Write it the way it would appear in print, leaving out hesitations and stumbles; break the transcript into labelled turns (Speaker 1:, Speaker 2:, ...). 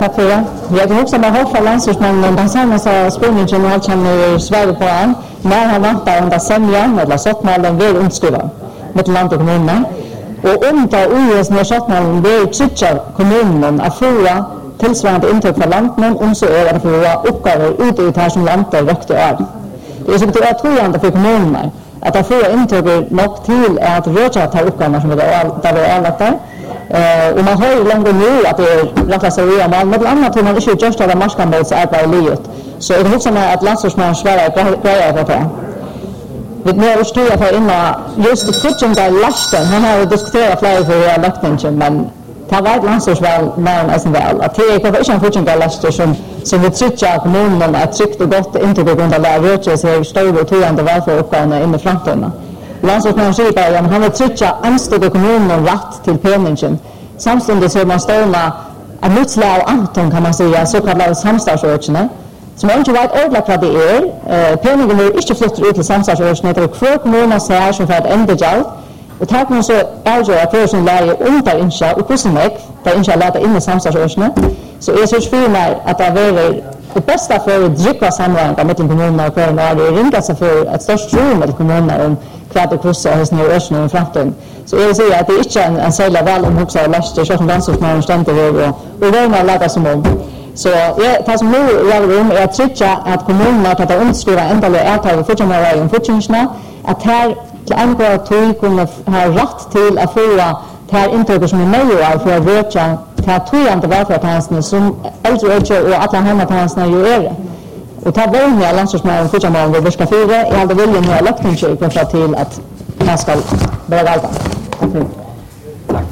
Speaker 1: Tack för det. Jag kan också bara hoppa landslagsmannen den senaste spelningen och känner Sverige på han. När han väntar under sämjan eller sottmalen vill underskriva med land och kommunerna. Och om det OS när sottmalen vill trycka kommunen att få tillsvarande intryck för landet om så är det för att uppgifter ute i det här som landet räckte av. Det är så att jag tror inte för kommunerna att jag får intryck nog till att röra tar uppgifterna som det var alla där. Och man har ju längre nu att det är rätt så redan men med annat tror man inte just att marknadsmåls är på livet. Så är det också med att landslagsmannen Sverige grejer på det. Vi mer står jag för innan just coaching där lasten han har diskuterat flera för löktningen men ta var landslagsmannen är sen väl att det är inte en coaching där lasten som vi tycker att kommunen är tryckt och gott inte på grund av lärare så stora och tydande varför uppgåvorna in i framtiden. Landslagsmannen säger att han vill trycka anstående kommunen rätt till penningen. Samtidigt så man ståna att motslä och Anton kan man säga så kallade samstarfsörjorna. Som man inte vet ordentligt vad det är. Penningen är inte flyttat ut till samstarfsörjorna. Det är kvar kommuner säger som för att ändra hjälp. Och tack man så avgöra för sin läge under inskä och kusen väg. Där inskä läta in i samstarfsörjorna. Så jag syns för mig att det är det bästa för att dricka samverkan med kommunerna och för att ringa sig för ett störst tro med kommunerna om kvart och kurser hos nya ösnen i framtiden. Så jag vill säga att det är inte en särskilt väl omhuxad läster så som landslagsmannen ständigt och värna att lägga som om. Så det som nu jag vill är att trycka att kommunerna tar att underskriva ändliga avtal och fortsätta om fortsättningarna att här till angående tog kunna ha rätt till att få det här intrycket som är möjliga för att röka till att tojande välfärdstjänsterna som äldre och alla hemmatjänsterna ju är det. Och ta väl med landslagsmannen fortsätta om vi ska fyra i alla viljan och löktningen för till att man ska börja valda.